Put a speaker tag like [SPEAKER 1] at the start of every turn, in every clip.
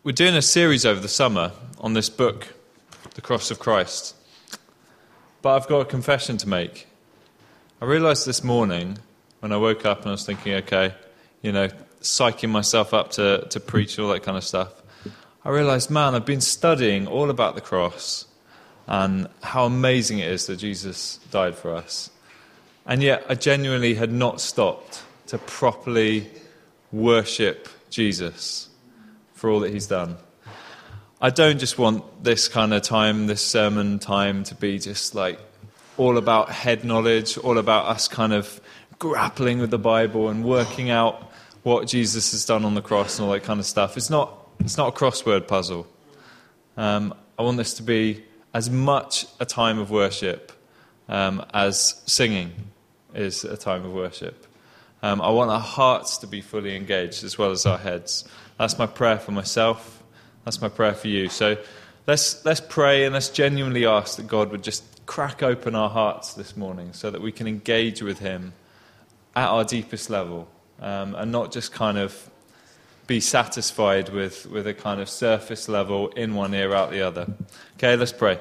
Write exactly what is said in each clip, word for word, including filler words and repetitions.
[SPEAKER 1] We're doing a series over the summer on this book, The Cross of Christ. But I've got a confession to make. I realised this morning when I woke up and I was thinking, okay, you know, psyching myself up to, to preach all that kind of stuff. I realised, man, I've been studying all about the cross and how amazing it is that Jesus died for us. And yet I genuinely had not stopped to properly worship Jesus for all that he's done. I don't just want this kind of time, this sermon time, to be just like all about head knowledge, all about us kind of grappling with the Bible and working out what Jesus has done on the cross and all that kind of stuff. It's not, it's not a crossword puzzle. Um, I want this to be as much a time of worship um, as singing is a time of worship. Um, I want our hearts to be fully engaged as well as our heads. That's my prayer for myself. That's my prayer for you. So let's let's pray and let's genuinely ask that God would just crack open our hearts this morning so that we can engage with him at our deepest level um, and not just kind of be satisfied with, with a kind of surface level in one ear, out the other. Okay, let's pray.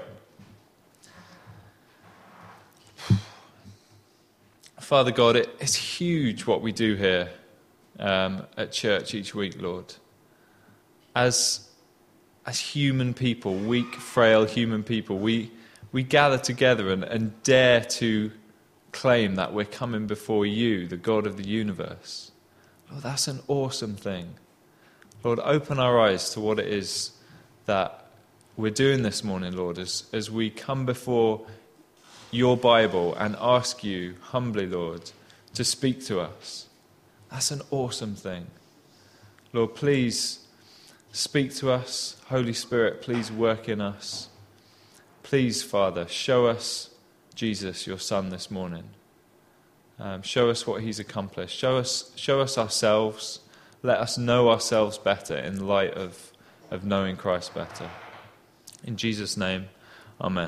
[SPEAKER 1] Father God, it, it's huge what we do here um, at church each week, Lord. As as human people, weak, frail human people, we we gather together and, and dare to claim that we're coming before you, the God of the universe. Lord, that's an awesome thing. Lord, open our eyes to what it is that we're doing this morning, Lord, as, as we come before your Bible and ask you humbly, Lord, to speak to us. That's an awesome thing. Lord, please speak to us. Holy Spirit, please work in us. Please, Father, show us Jesus, your Son, this morning. Um, show us what he's accomplished. Show us, show us ourselves. Let us know ourselves better in light of, of knowing Christ better. In Jesus' name, amen.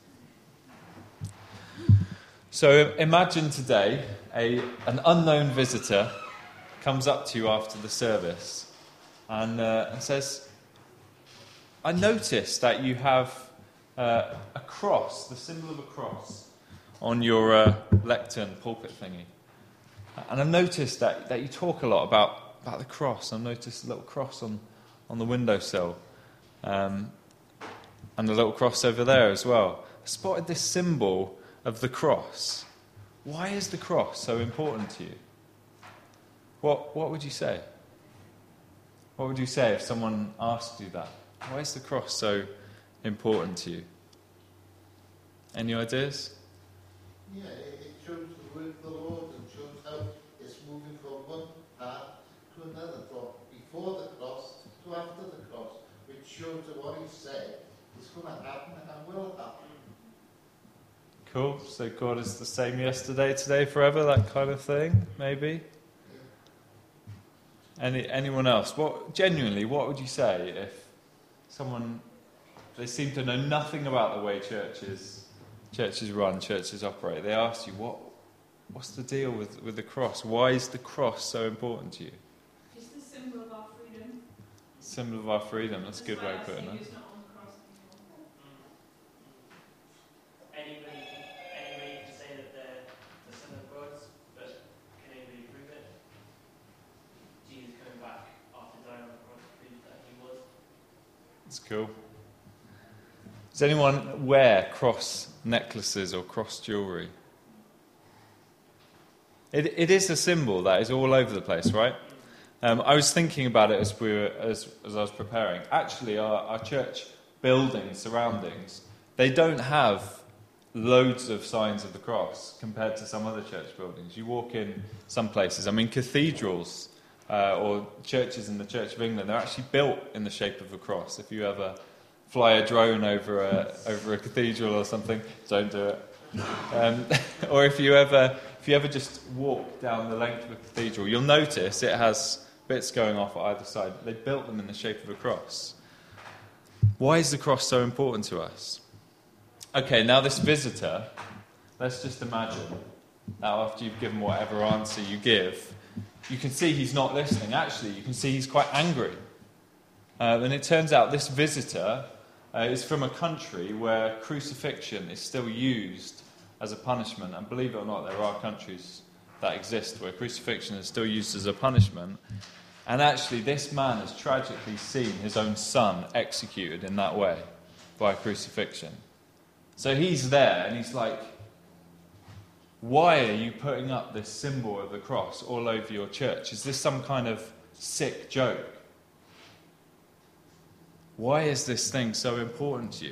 [SPEAKER 1] So imagine today a an unknown visitor comes up to you after the service and, uh, and says, I noticed that you have uh, a cross, the symbol of a cross, on your uh, lectern pulpit thingy. And I've noticed that, that you talk a lot about, about the cross. I've noticed a little cross on, on the windowsill. Um, and a little cross over there as well. I spotted this symbol of the cross. Why is the cross so important to you? What what would you say? What would you say if someone asked you that? Why is the cross so important to you? Any ideas?
[SPEAKER 2] Yeah, it shows the word of the Lord and shows how it's moving from one path to another, from before the cross to after the cross, which shows that what he said is going to happen and will happen.
[SPEAKER 1] Cool. So God is the same yesterday, today, forever, that kind of thing, maybe? Any anyone else? What genuinely, what would you say if someone, they seem to know nothing about the way churches churches run, churches operate. They ask you, what what's the deal with, with the cross? Why is the cross so important to you?
[SPEAKER 3] It's the symbol of our freedom.
[SPEAKER 1] Symbol of our freedom. That's a good way of putting it. It's cool. Does anyone wear cross necklaces or cross jewellery? It, it is a symbol that is all over the place, right? Um, I was thinking about it as we were as, as I was preparing. Actually, our, our church building surroundings, they don't have loads of signs of the cross compared to some other church buildings. You walk in some places, I mean cathedrals, Uh, or churches in the Church of England, they're actually built in the shape of a cross. If you ever fly a drone over a over a cathedral or something, don't do it. Um, or if you ever if you ever just walk down the length of a cathedral, you'll notice it has bits going off at either side. They built them in the shape of a cross. Why is the cross so important to us? Okay, now this visitor, let's just imagine that after you've given whatever answer you give, you can see he's not listening. Actually, you can see he's quite angry. Uh, and it turns out this visitor uh, is from a country where crucifixion is still used as a punishment. And believe it or not, there are countries that exist where crucifixion is still used as a punishment. And actually, this man has tragically seen his own son executed in that way by crucifixion. So he's there and he's like, why are you putting up this symbol of the cross all over your church? Is this some kind of sick joke? Why is this thing so important to you?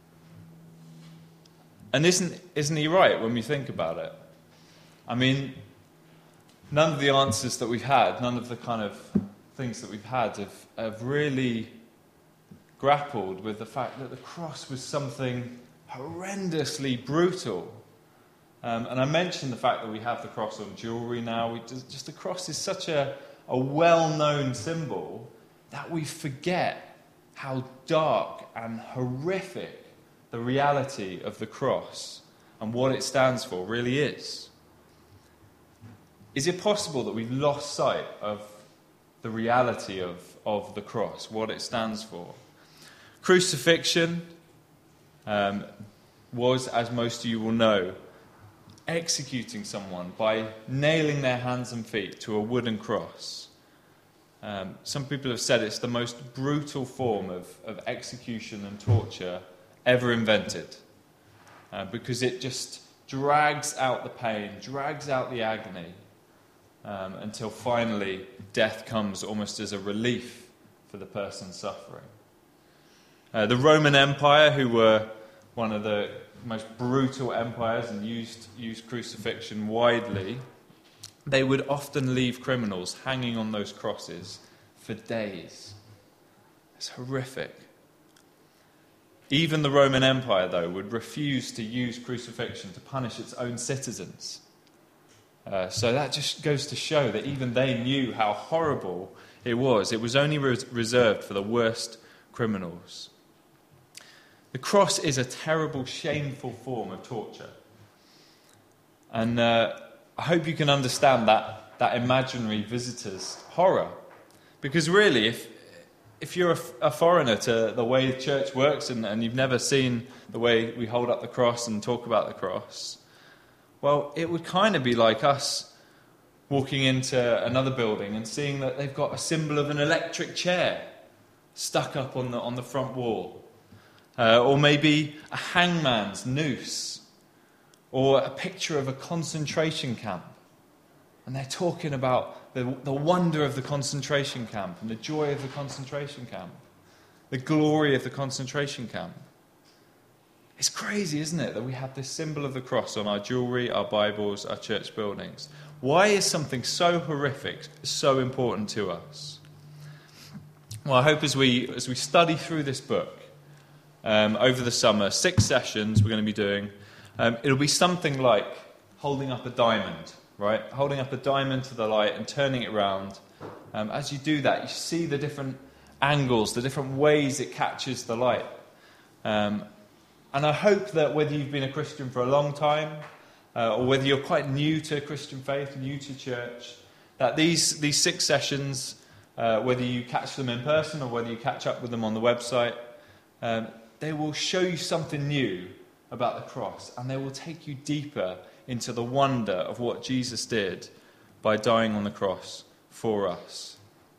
[SPEAKER 1] And isn't, isn't he right when we think about it? I mean, none of the answers that we've had, none of the kind of things that we've had have, have really grappled with the fact that the cross was something horrendously brutal. Um, and I mentioned the fact that we have the cross on jewellery now. We just, just the cross is such a, a well-known symbol that we forget how dark and horrific the reality of the cross and what it stands for really is. Is it possible that we've lost sight of the reality of, of the cross, what it stands for? Crucifixion um, was, as most of you will know, executing someone by nailing their hands and feet to a wooden cross. Um, some people have said it's the most brutal form of, of execution and torture ever invented, uh, because it just drags out the pain, drags out the agony, um, until finally death comes almost as a relief for the person suffering. Uh, the Roman Empire, who were one of the most brutal empires and used, used crucifixion widely, they would often leave criminals hanging on those crosses for days. It's horrific. Even the Roman Empire, though, would refuse to use crucifixion to punish its own citizens. Uh, so that just goes to show that even they knew how horrible it was. It was only res- reserved for the worst criminals. The cross is a terrible, shameful form of torture. And uh, I hope you can understand that, that imaginary visitor's horror. Because really, if if you're a, a foreigner to the way the church works and, and you've never seen the way we hold up the cross and talk about the cross, well, it would kind of be like us walking into another building and seeing that they've got a symbol of an electric chair stuck up on the on the front wall. Uh, or maybe a hangman's noose, or a picture of a concentration camp. And they're talking about the, the wonder of the concentration camp and the joy of the concentration camp, the glory of the concentration camp. It's crazy, isn't it, that we have this symbol of the cross on our jewellery, our Bibles, our church buildings. Why is something so horrific so important to us? Well, I hope as we as we study through this book, Um, over the summer, six sessions we're going to be doing. Um, it'll be something like holding up a diamond, right? Holding up a diamond to the light and turning it around. Um, as you do that, you see the different angles, the different ways it catches the light. Um, and I hope that whether you've been a Christian for a long time, uh, or whether you're quite new to Christian faith, new to church, that these, these six sessions, uh, whether you catch them in person or whether you catch up with them on the website, um, they will show you something new about the cross, and they will take you deeper into the wonder of what Jesus did by dying on the cross for us.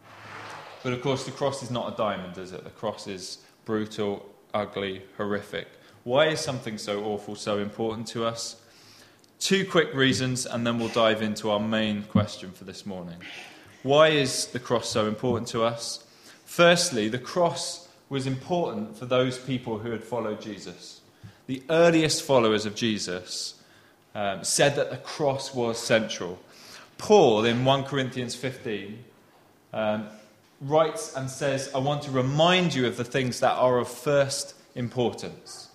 [SPEAKER 1] But of course, the cross is not a diamond, is it? The cross is brutal, ugly, horrific. Why is something so awful so important to us? Two quick reasons, and then we'll dive into our main question for this morning. Why is the cross so important to us? Firstly, the cross was important for those people who had followed Jesus. The earliest followers of Jesus um, said that the cross was central. Paul, in First Corinthians fifteen, um, writes and says, I want to remind you of the things that are of first importance.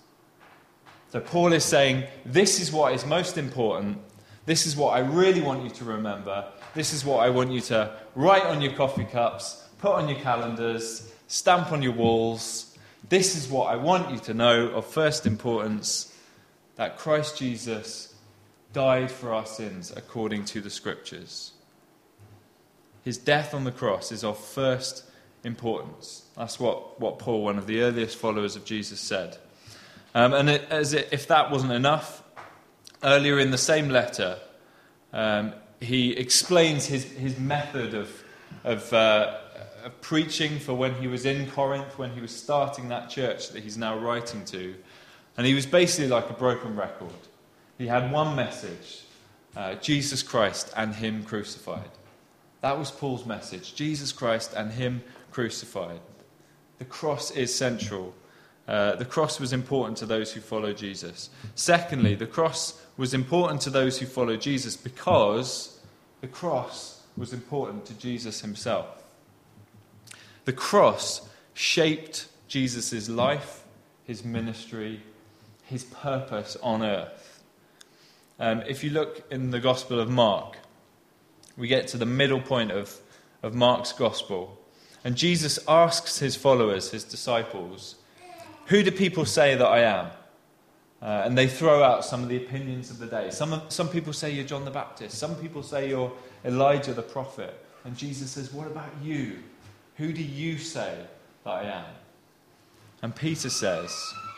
[SPEAKER 1] So Paul is saying, this is what is most important. This is what I really want you to remember. This is what I want you to write on your coffee cups, put on your calendars, stamp on your walls. This is what I want you to know of first importance, that Christ Jesus died for our sins according to the Scriptures. His death on the cross is of first importance. That's what, what Paul, one of the earliest followers of Jesus, said. Um, and it, as it, if that wasn't enough, earlier in the same letter, um, he explains his, his method of, of, uh, of preaching for when he was in Corinth, when he was starting that church that he's now writing to. And he was basically like a broken record. He had one message, uh, Jesus Christ and him crucified. That was Paul's message, Jesus Christ and him crucified. The cross is central. Uh, the cross was important to those who follow Jesus. Secondly, the cross was important to those who follow Jesus because the cross was important to Jesus himself. The cross shaped Jesus' life, his ministry, his purpose on earth. Um, if you look in the Gospel of Mark, we get to the middle point of, of Mark's Gospel, and Jesus asks his followers, his disciples, who do people say that I am? Uh, and they throw out some of the opinions of the day. Some, of, some people say you're John the Baptist. Some people say you're Elijah the prophet. And Jesus says, what about you? Who do you say that I am? And Peter says,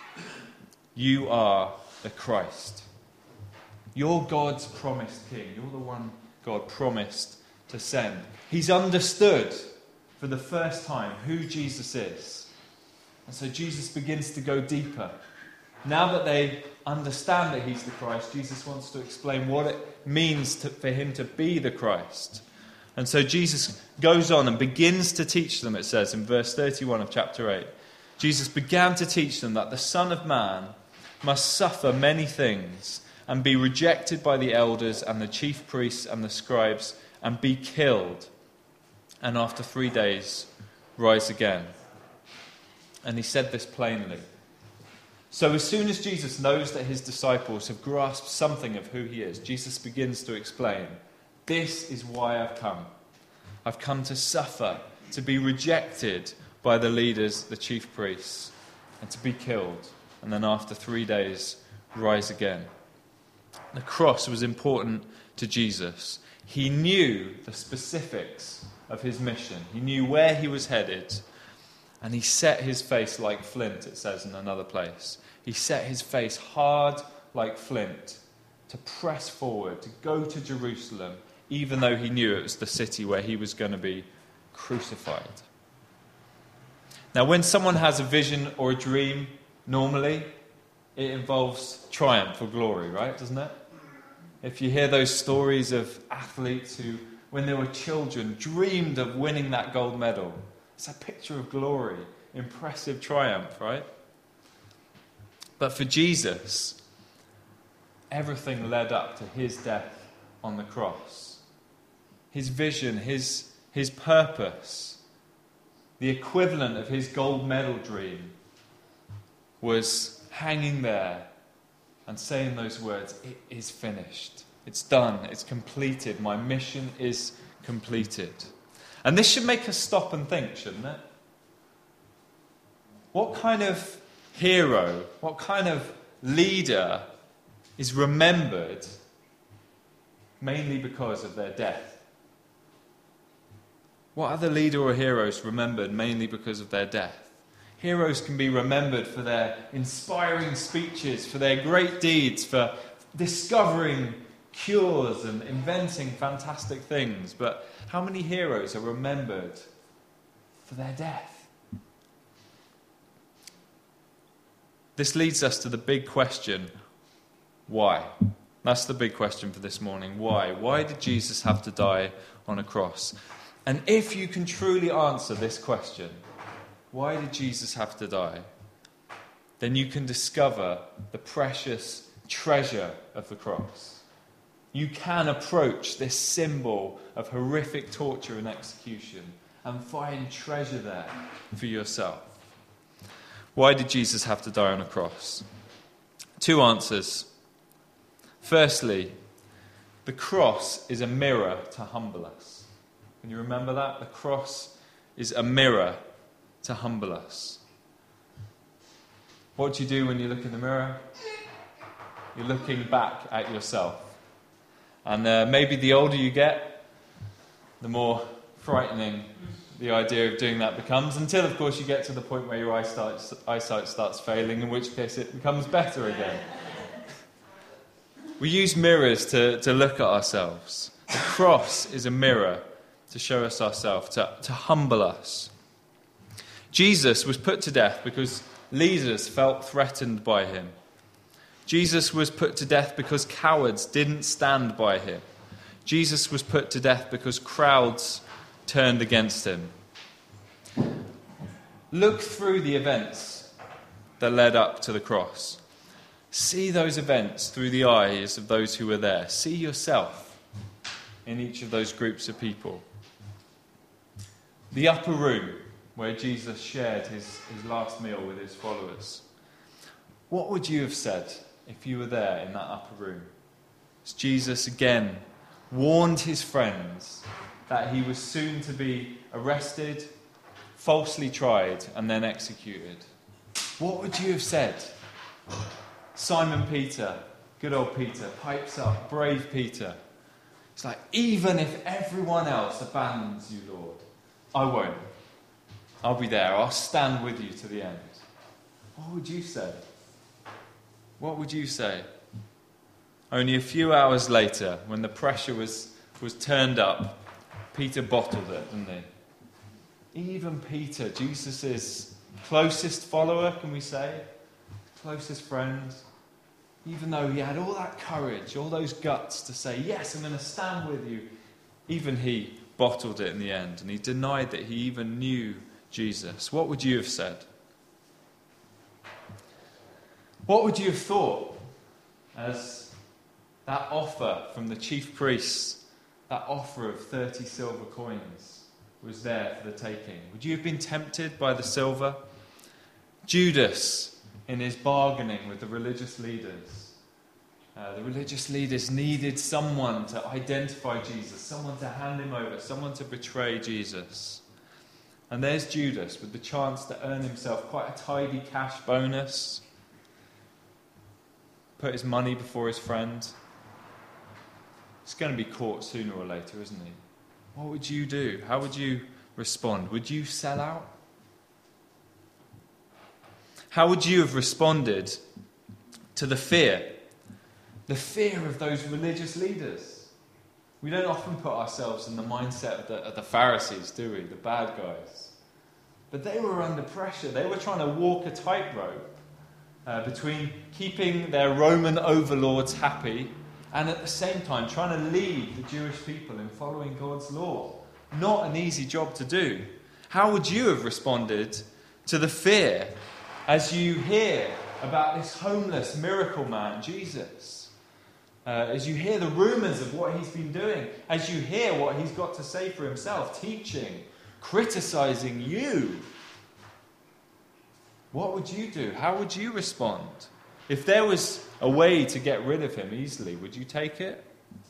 [SPEAKER 1] you are the Christ. You're God's promised king. You're the one God promised to send. He's understood for the first time who Jesus is. And so Jesus begins to go deeper. Now that they understand that he's the Christ, Jesus wants to explain what it means to, for him to be the Christ. And so Jesus goes on and begins to teach them, it says in verse thirty-one of chapter eight. Jesus began to teach them that the Son of Man must suffer many things and be rejected by the elders and the chief priests and the scribes and be killed, and after three days rise again. And he said this plainly. So as soon as Jesus knows that his disciples have grasped something of who he is, Jesus begins to explain, this is why I've come. I've come to suffer, to be rejected by the leaders, the chief priests, and to be killed, and then after three days rise again. The cross was important to Jesus. He knew the specifics of his mission. He knew where he was headed. And he set his face like flint, it says in another place. He set his face hard like flint to press forward, to go to Jerusalem, even though he knew it was the city where he was going to be crucified. Now, when someone has a vision or a dream, normally it involves triumph or glory, right? Doesn't it? If you hear those stories of athletes who, when they were children, dreamed of winning that gold medal, it's a picture of glory, impressive triumph, right? But for Jesus, everything led up to his death on the cross. His vision, his, his purpose, the equivalent of his gold medal dream, was hanging there and saying those words, it is finished. It's done. It's completed. My mission is completed. And this should make us stop and think, shouldn't it? What kind of hero, what kind of leader is remembered mainly because of their death? What other leader or hero is remembered mainly because of their death? Heroes can be remembered for their inspiring speeches, for their great deeds, for discovering cures and inventing fantastic things. But how many heroes are remembered for their death? This leads us to the big question, why? That's the big question for this morning. Why? Why did Jesus have to die on a cross? And if you can truly answer this question, why did Jesus have to die? Then you can discover the precious treasure of the cross. You can approach this symbol of horrific torture and execution and find treasure there for yourself. Why did Jesus have to die on a cross? Two answers. Firstly, the cross is a mirror to humble us. Can you remember that? The cross is a mirror to humble us. What do you do when you look in the mirror? You're looking back at yourself. And uh, maybe the older you get, the more frightening the idea of doing that becomes, until, of course, you get to the point where your eyesight, eyesight starts failing, in which case it becomes better again. We use mirrors to, to look at ourselves. The cross is a mirror to show us ourselves, to, to humble us. Jesus was put to death because leaders felt threatened by him. Jesus was put to death because cowards didn't stand by him. Jesus was put to death because crowds turned against him. Look through the events that led up to the cross. See those events through the eyes of those who were there. See yourself in each of those groups of people. The upper room where Jesus shared his, his last meal with his followers. What would you have said if you were there in that upper room? As Jesus again warned his friends that he was soon to be arrested, falsely tried, and then executed. What would you have said? Simon Peter, good old Peter, pipes up, brave Peter. It's like, even if everyone else abandons you, Lord, I won't. I'll be there. I'll stand with you to the end. What would you say? What would you say? Only a few hours later, when the pressure was, was turned up, Peter bottled it, didn't he? Even Peter, Jesus' closest follower, can we say? Closest friend. Even though he had all that courage, all those guts to say, yes, I'm going to stand with you, even he bottled it in the end. And he denied that he even knew Jesus. What would you have said? What would you have thought as that offer from the chief priests, that offer of thirty silver coins, was there for the taking? Would you have been tempted by the silver? Judas, in his bargaining with the religious leaders, uh, the religious leaders needed someone to identify Jesus, someone to hand him over, someone to betray Jesus. And there's Judas with the chance to earn himself quite a tidy cash bonus, put his money before his friend. He's going to be caught sooner or later, isn't he? What would you do? How would you respond? Would you sell out? How would you have responded to the fear? The fear of those religious leaders. We don't often put ourselves in the mindset of the, of the Pharisees, do we? The bad guys. But they were under pressure. They were trying to walk a tightrope uh, between keeping their Roman overlords happy and at the same time trying to lead the Jewish people in following God's law. Not an easy job to do. How would you have responded to the fear as you hear about this homeless miracle man, Jesus? Uh, as you hear the rumours of what he's been doing, as you hear what he's got to say for himself, teaching, criticising you, what would you do? How would you respond? If there was a way to get rid of him easily, would you take it?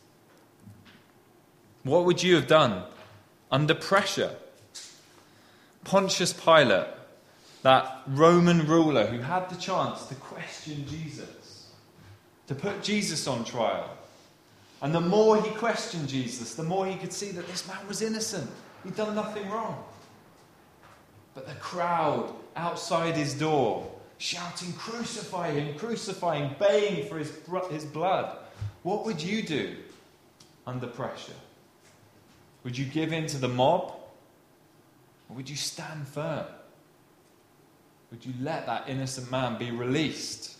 [SPEAKER 1] What would you have done under pressure? Pontius Pilate, that Roman ruler who had the chance to question Jesus, to put Jesus on trial. And the more he questioned Jesus, the more he could see that this man was innocent. He'd done nothing wrong. But the crowd outside his door, shouting, crucify him, crucify him, baying for his, his blood. What would you do under pressure? Would you give in to the mob? Or would you stand firm? Would you let that innocent man be released?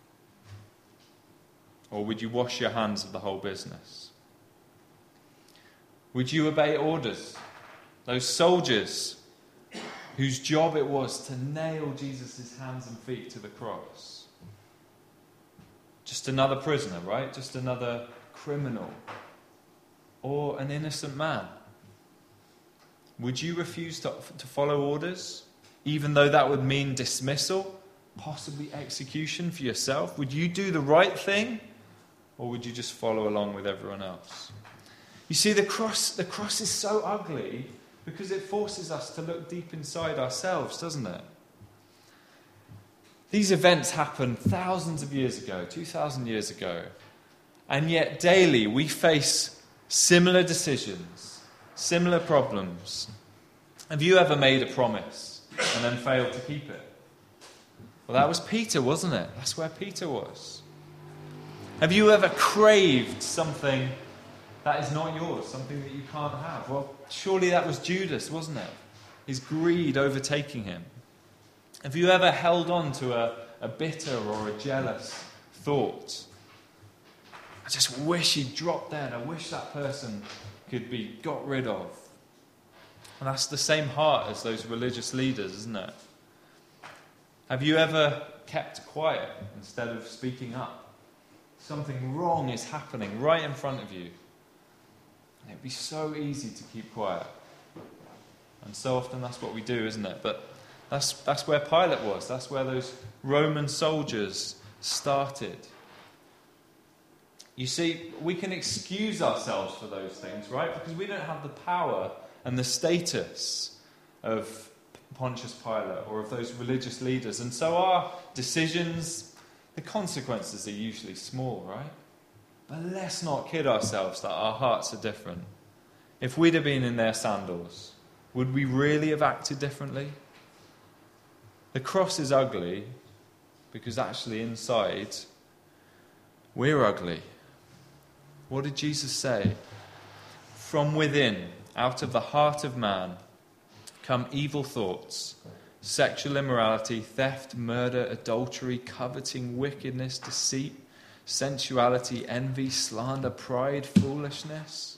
[SPEAKER 1] Or would you wash your hands of the whole business? Would you obey orders? Those soldiers whose job it was to nail Jesus' hands and feet to the cross. Just another prisoner, right? Just another criminal. Or an innocent man. Would you refuse to, to follow orders, even though that would mean dismissal, possibly execution for yourself? Would you do the right thing, or would you just follow along with everyone else? You see, the cross, the cross is so ugly because it forces us to look deep inside ourselves, doesn't it? These events happened thousands of years ago, two thousand years ago, and yet daily we face similar decisions, similar problems. Have you ever made a promise and then failed to keep it? Well, that was Peter, wasn't it? That's where Peter was. Have you ever craved something that is not yours, something that you can't have? Well, surely that was Judas, wasn't it? His greed overtaking him. Have you ever held on to a, a bitter or a jealous thought? I just wish he'd dropped dead. I wish that person could be got rid of. And that's the same heart as those religious leaders, isn't it? Have you ever kept quiet instead of speaking up? Something wrong is happening right in front of you. And it'd be so easy to keep quiet. And so often that's what we do, isn't it? But that's, that's where Pilate was. That's where those Roman soldiers started. You see, we can excuse ourselves for those things, right? Because we don't have the power and the status of Pontius Pilate or of those religious leaders. And so our decisions, the consequences are usually small, right? But let's not kid ourselves that our hearts are different. If we'd have been in their sandals, would we really have acted differently? The cross is ugly because actually inside we're ugly. What did Jesus say? From within, out of the heart of man, come evil thoughts, sexual immorality, theft, murder, adultery, coveting, wickedness, deceit, sensuality, envy, slander, pride, foolishness.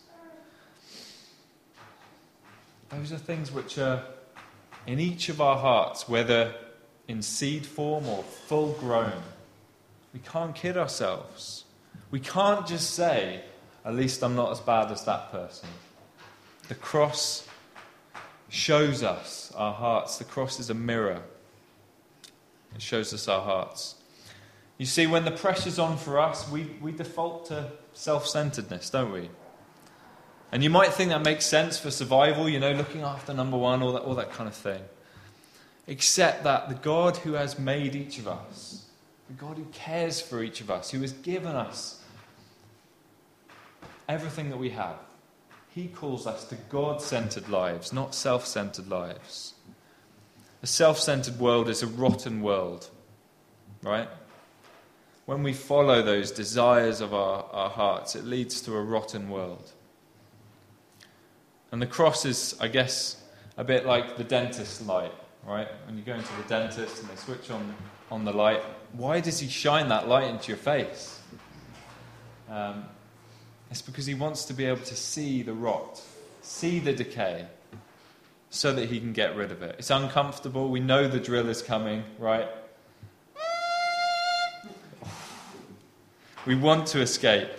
[SPEAKER 1] Those are things which are in each of our hearts, whether in seed form or full grown. We can't kid ourselves. We can't just say, at least I'm not as bad as that person. The cross shows us our hearts. The cross is a mirror. It shows us our hearts. You see, when the pressure's on for us, we, we default to self-centeredness, don't we? And you might think that makes sense for survival, you know, looking after number one, all that, all that kind of thing. Except that the God who has made each of us, the God who cares for each of us, who has given us everything that we have, he calls us to God-centered lives, not self-centered lives. A self-centered world is a rotten world, right? When we follow those desires of our, our hearts, it leads to a rotten world. And the cross is, I guess, a bit like the dentist light, right? When you go into the dentist and they switch on, on the light, why does he shine that light into your face? Um, it's because he wants to be able to see the rot, see the decay, so that he can get rid of it. It's uncomfortable. We know the drill is coming, right? We want to escape.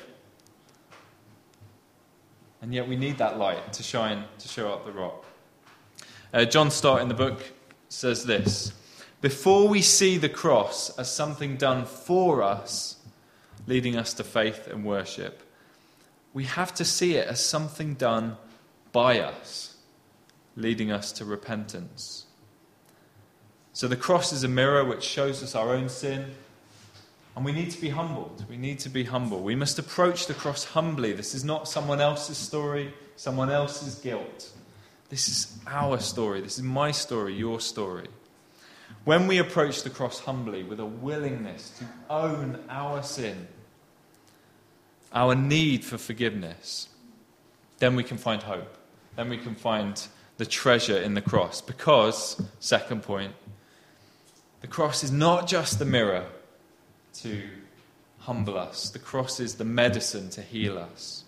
[SPEAKER 1] And yet we need that light to shine, to show up the rot. Uh, John Stott in the book says this: before we see the cross as something done for us, leading us to faith and worship, we have to see it as something done by us, leading us to repentance. So the cross is a mirror which shows us our own sin, and we need to be humbled. We need to be humble. We must approach the cross humbly. This is not someone else's story, someone else's guilt. This is our story. This is my story, your story. When we approach the cross humbly with a willingness to own our sin, our need for forgiveness, then we can find hope. Then we can find the treasure in the cross. Because, second point, the cross is not just the mirror to humble us. The cross is the medicine to heal us.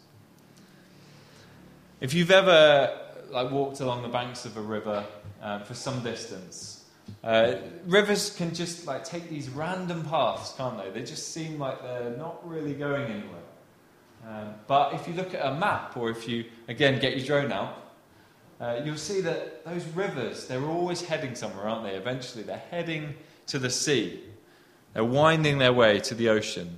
[SPEAKER 1] If you've ever like walked along the banks of a river um, for some distance, uh, rivers can just like take these random paths, can't they? They just seem like they're not really going anywhere. Um, but if you look at a map, or if you, again, get your drone out, uh, you'll see that those rivers, they're always heading somewhere, aren't they? Eventually, they're heading to the sea. They're winding their way to the ocean.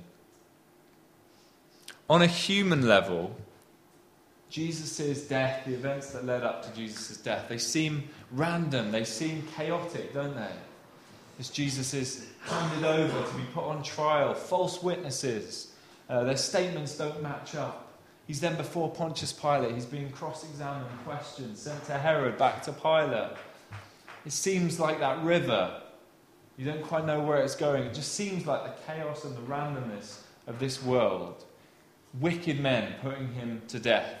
[SPEAKER 1] On a human level, Jesus' death, the events that led up to Jesus' death, they seem random, they seem chaotic, don't they? As Jesus is handed over to be put on trial, false witnesses, uh, their statements don't match up. He's then before Pontius Pilate. He's being cross-examined, questioned, sent to Herod, back to Pilate. It seems like that river. You don't quite know where it's going. It just seems like the chaos and the randomness of this world. Wicked men putting him to death.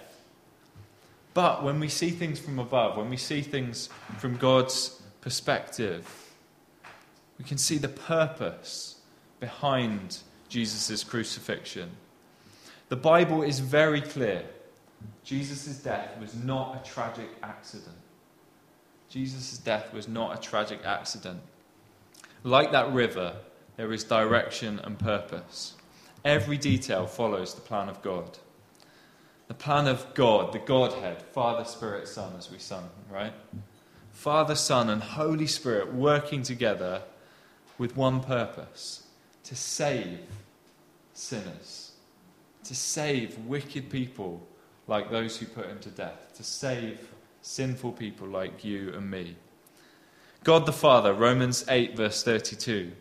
[SPEAKER 1] But when we see things from above, when we see things from God's perspective, we can see the purpose behind Jesus' crucifixion. The Bible is very clear. Jesus' death was not a tragic accident. Jesus' death was not a tragic accident. Like that river, there is direction and purpose. Every detail follows the plan of God. The plan of God, the Godhead, Father, Spirit, Son, as we sung, right? Father, Son, and Holy Spirit working together with one purpose: to save sinners, to save wicked people like those who put him to death, to save sinful people like you and me. God the Father, Romans eight, verse thirty-two.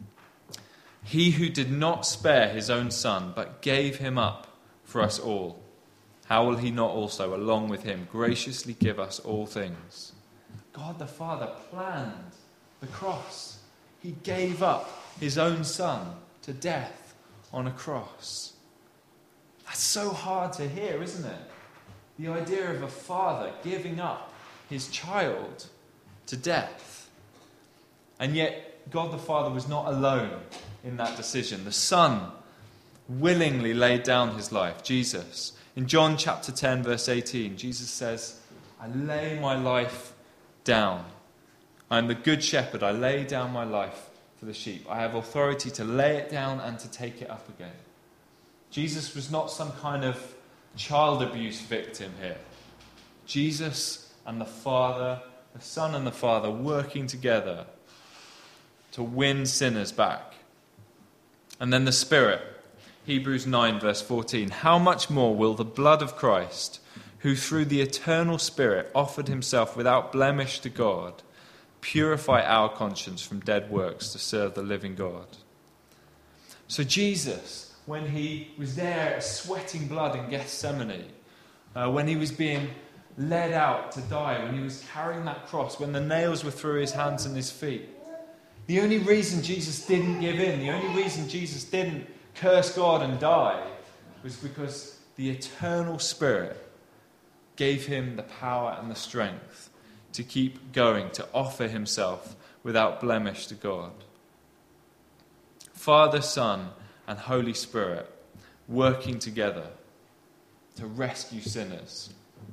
[SPEAKER 1] He who did not spare his own Son, but gave him up for us all, how will he not also, along with him, graciously give us all things? God the Father planned the cross. He gave up his own Son to death on a cross. That's so hard to hear, isn't it? The idea of a father giving up his child to death. And yet, God the Father was not alone in that decision. The Son willingly laid down his life, Jesus. In John chapter ten, verse eighteen, Jesus says, I lay my life down. I am the good shepherd. I lay down my life for the sheep. I have authority to lay it down and to take it up again. Jesus was not some kind of child abuse victim here. Jesus and the Father, the Son and the Father, working together to win sinners back. And then the Spirit, Hebrews nine, verse fourteen. How much more will the blood of Christ, who through the eternal Spirit offered himself without blemish to God, purify our conscience from dead works to serve the living God? So Jesus, when he was there sweating blood in Gethsemane, uh, when he was being led out to die, when he was carrying that cross, when the nails were through his hands and his feet, the only reason Jesus didn't give in, the only reason Jesus didn't curse God and die, was because the eternal Spirit gave him the power and the strength to keep going, to offer himself without blemish to God. Father, Son, and Holy Spirit working together to rescue sinners.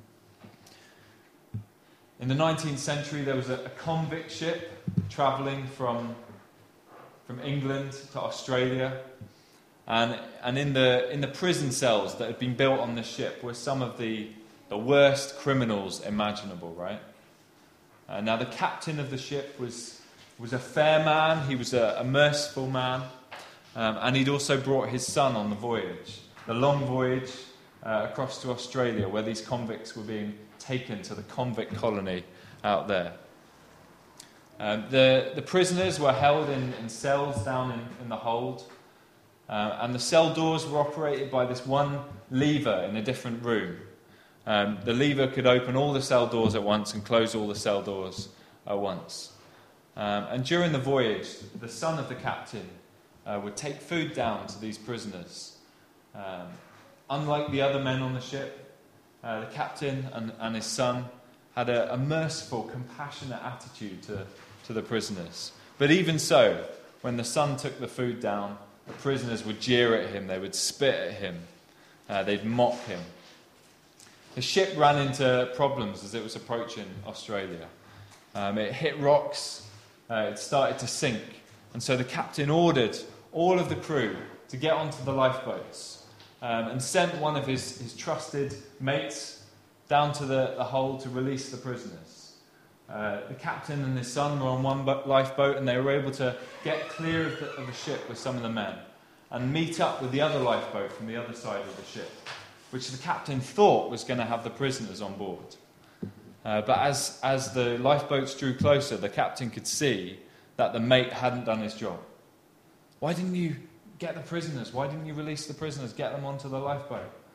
[SPEAKER 1] In the nineteenth century, there was a, a convict ship travelling from, from England to Australia. And, and in the in the prison cells that had been built on the ship were some of the, the worst criminals imaginable, right? Uh, now, the captain of the ship was, was a fair man. He was a, a merciful man. Um, and he'd also brought his son on the voyage, the long voyage uh, across to Australia, where these convicts were being taken to the convict colony out there. Um, the, the prisoners were held in, in cells down in, in the hold. Uh, and the cell doors were operated by this one lever in a different room. Um, the lever could open all the cell doors at once and close all the cell doors at once. Um, and during the voyage, the son of the captain uh, would take food down to these prisoners. Um, unlike the other men on the ship, uh, the captain and, and his son had a, a merciful, compassionate attitude to, to the prisoners. But even so, when the son took the food down, the prisoners would jeer at him, they would spit at him, uh, they'd mock him. The ship ran into problems as it was approaching Australia. Um, it hit rocks, uh, it started to sink, and so the captain ordered all of the crew to get onto the lifeboats um, and sent one of his, his trusted mates down to the, the hold to release the prisoners. Uh, the captain and his son were on one lifeboat, and they were able to get clear of the, of the ship with some of the men and meet up with the other lifeboat from the other side of the ship, which the captain thought was going to have the prisoners on board. Uh, but as, as the lifeboats drew closer, the captain could see that the mate hadn't done his job. Why didn't you get the prisoners? Why didn't you release the prisoners, get them onto the lifeboat?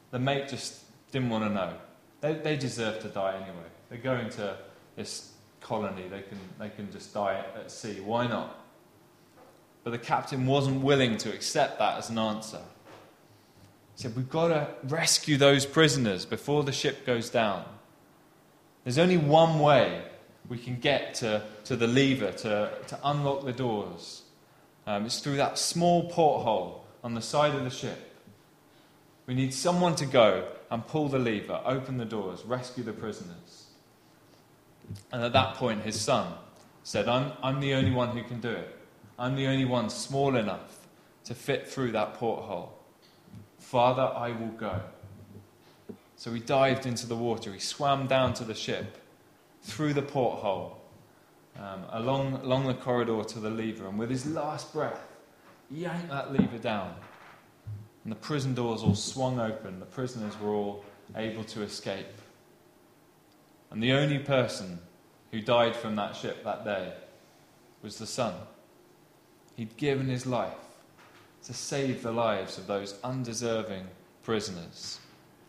[SPEAKER 1] the mate just didn't want to know. They, they deserve to die anyway. They're going to this colony. They can, they can just die at sea. Why not? But the captain wasn't willing to accept that as an answer. He said, we've got to rescue those prisoners before the ship goes down. There's only one way we can get to, to the lever, to, to unlock the doors. Um, it's through that small porthole on the side of the ship. We need someone to go and pull the lever, open the doors, rescue the prisoners. And at that point, his son said, I'm, I'm the only one who can do it. I'm the only one small enough to fit through that porthole. Father, I will go. So he dived into the water. He swam down to the ship, through the porthole, um, along, along the corridor to the lever. And with his last breath, yanked that lever down. And the prison doors all swung open. The prisoners were all able to escape. And the only person who died from that ship that day was the son. He'd given his life to save the lives of those undeserving prisoners.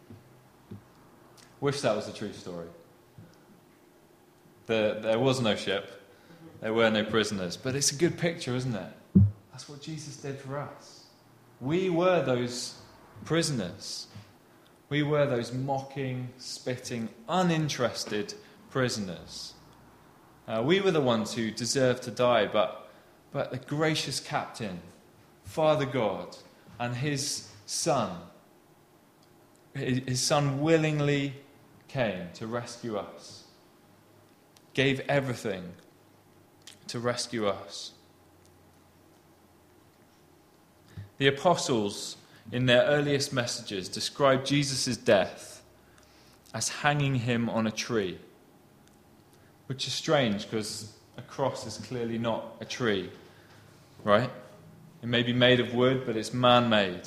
[SPEAKER 1] Wish that was a true story. The, there was no ship. There were no prisoners. But it's a good picture, isn't it? That's what Jesus did for us. We were those prisoners. We were those mocking, spitting, uninterested prisoners. Uh, we were the ones who deserved to die, but, but the gracious captain, Father God, and his son, his son willingly came to rescue us, gave everything to rescue us. The apostles, in their earliest messages, described Jesus' death as hanging him on a tree, which is strange because a cross is clearly not a tree, right? It may be made of wood, but it's man-made.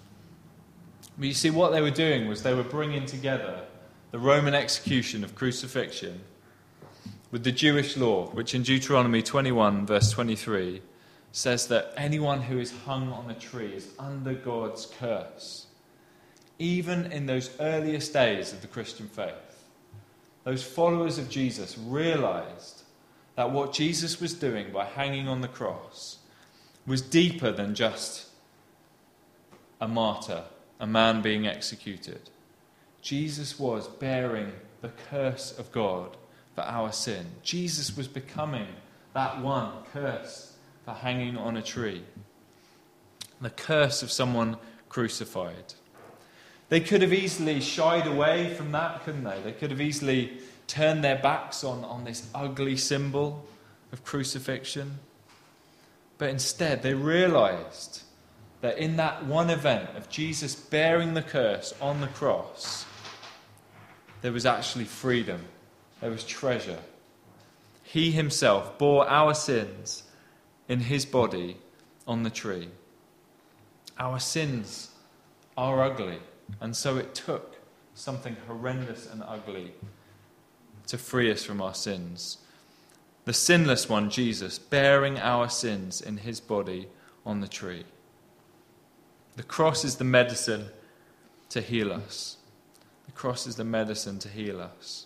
[SPEAKER 1] But you see, what they were doing was they were bringing together the Roman execution of crucifixion with the Jewish law, which in Deuteronomy twenty-one, verse twenty-three, says that anyone who is hung on a tree is under God's curse. Even in those earliest days of the Christian faith, those followers of Jesus realized that what Jesus was doing by hanging on the cross was deeper than just a martyr, a man being executed. Jesus was bearing the curse of God for our sin. Jesus was becoming that one cursed for hanging on a tree. The curse of someone crucified. They could have easily shied away from that, couldn't they? They could have easily turned their backs on, on this ugly symbol of crucifixion. But instead, they realized that in that one event of Jesus bearing the curse on the cross, there was actually freedom. There was treasure. He himself bore our sins in his body on the tree. Our sins are ugly, and so it took something horrendous and ugly to free us from our sins. The sinless one, Jesus, bearing our sins in his body on the tree. The cross is the medicine to heal us. The cross is the medicine to heal us.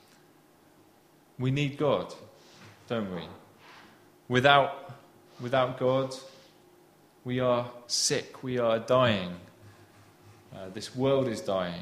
[SPEAKER 1] We need God, don't we? Without Without God, we are sick, we are dying. Uh, this world is dying.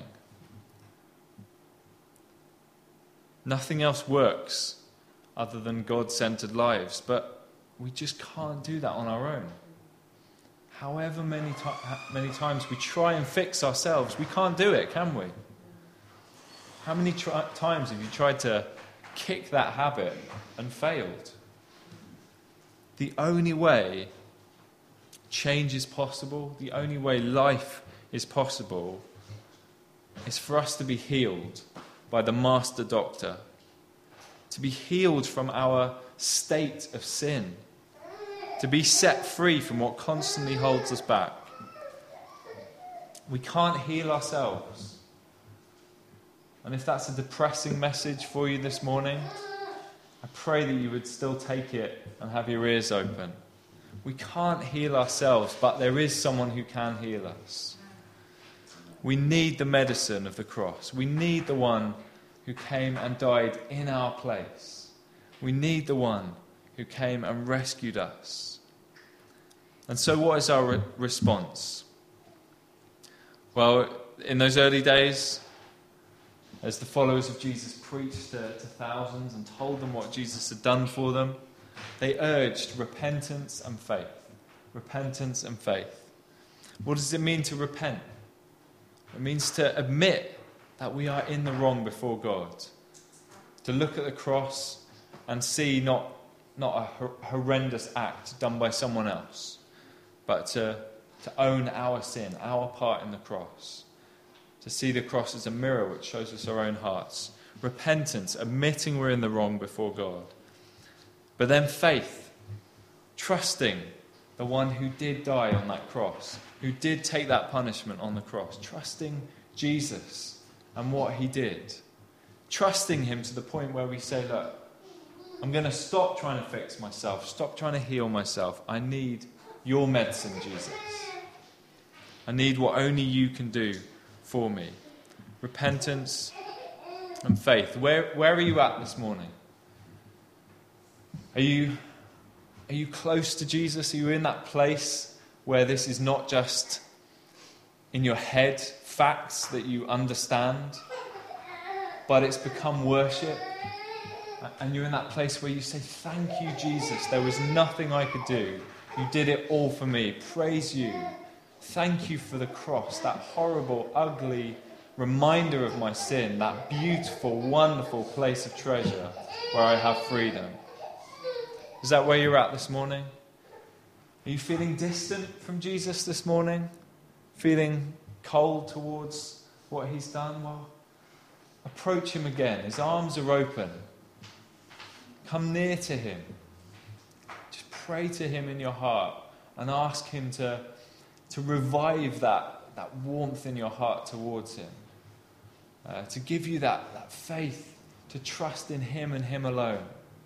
[SPEAKER 1] Nothing else works other than God-centered lives, but we just can't do that on our own. However many, to- many times we try and fix ourselves, we can't do it, can we? How many tri- times have you tried to kick that habit and failed? The only way change is possible, the only way life is possible, is for us to be healed by the master doctor, to be healed from our state of sin, to be set free from what constantly holds us back. We can't heal ourselves. And if that's a depressing message for you this morning, I pray that you would still take it and have your ears open. We can't heal ourselves, but there is someone who can heal us. We need the medicine of the cross. We need the one who came and died in our place. We need the one who came and rescued us. And so what is our re- response? Well, in those early days, as the followers of Jesus preached to, to thousands and told them what Jesus had done for them, they urged repentance and faith. Repentance and faith. What does it mean to repent? It means to admit that we are in the wrong before God. To look at the cross and see not, not a hor- horrendous act done by someone else, but to, to own our sin, our part in the cross. To see the cross as a mirror which shows us our own hearts. Repentance, admitting we're in the wrong before God. But then faith, trusting the one who did die on that cross, who did take that punishment on the cross, trusting Jesus and what he did. Trusting him to the point where we say, look, I'm going to stop trying to fix myself, stop trying to heal myself. I need your medicine, Jesus. I need what only you can do for me. Repentance and faith. Where, where are you at this morning? Are you, are you close to Jesus? Are you in that place where this is not just in your head, facts that you understand, but it's become worship? And you're in that place where you say, thank you, Jesus. There was nothing I could do. You did it all for me. Praise you. Thank you for the cross, that horrible, ugly reminder of my sin, that beautiful, wonderful place of treasure where I have freedom. Is that where you're at this morning? Are you feeling distant from Jesus this morning? Feeling cold towards what he's done? Well, approach him again. His arms are open. Come near to him. Just pray to him in your heart and ask him to, to revive that, that warmth in your heart towards him. Uh, to give you that, that faith to trust in him and him alone.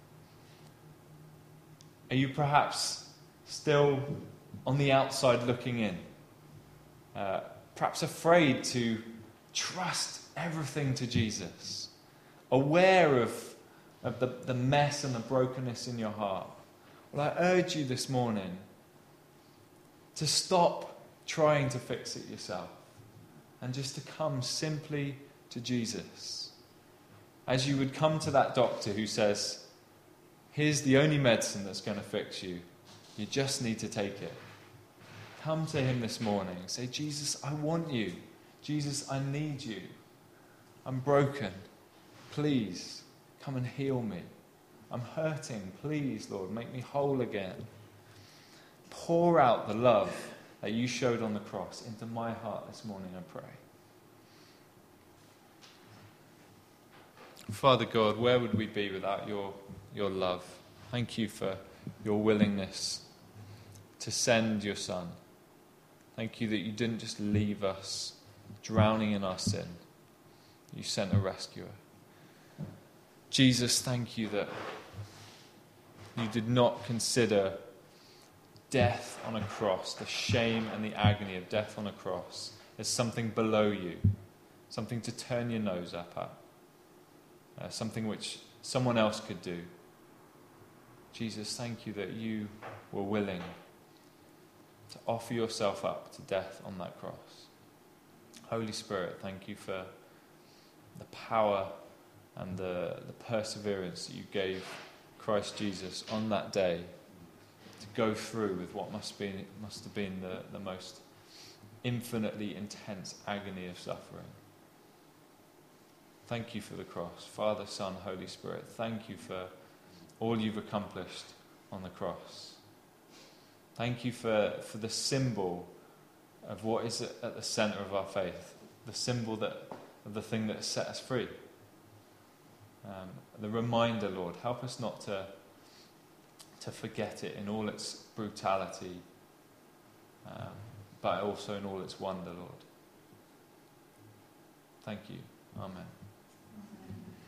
[SPEAKER 1] Are you perhaps still on the outside looking in? Uh, perhaps afraid to trust everything to Jesus? Aware of, of the, the mess and the brokenness in your heart? Well, I urge you this morning to stop trying to fix it yourself and just to come simply to Jesus. As you would come to that doctor who says, here's the only medicine that's going to fix you. You just need to take it. Come to him this morning. Say, Jesus, I want you. Jesus, I need you. I'm broken. Please, come and heal me. I'm hurting. Please, Lord, make me whole again. Pour out the love that you showed on the cross into my heart this morning, I pray. Father God, where would we be without your, your love? Thank you for your willingness to send your Son. Thank you that you didn't just leave us drowning in our sin. You sent a rescuer. Jesus, thank you that you did not consider death on a cross, the shame and the agony of death on a cross, as something below you, something to turn your nose up at, uh, something which someone else could do. Jesus, thank you that you were willing to offer yourself up to death on that cross. Holy Spirit, thank you for the power and the, the perseverance that you gave Christ Jesus on that day to go through with what must be must have been the, the most infinitely intense agony of suffering. Thank you for the cross. Father, Son, Holy Spirit, thank you for all you've accomplished on the cross. Thank you for, for the symbol of what is at the centre of our faith, the symbol that of the thing that has set us free. Um, the reminder, Lord, help us not to, to forget it in all its brutality, um, but also in all its wonder, Lord. Thank you. Amen.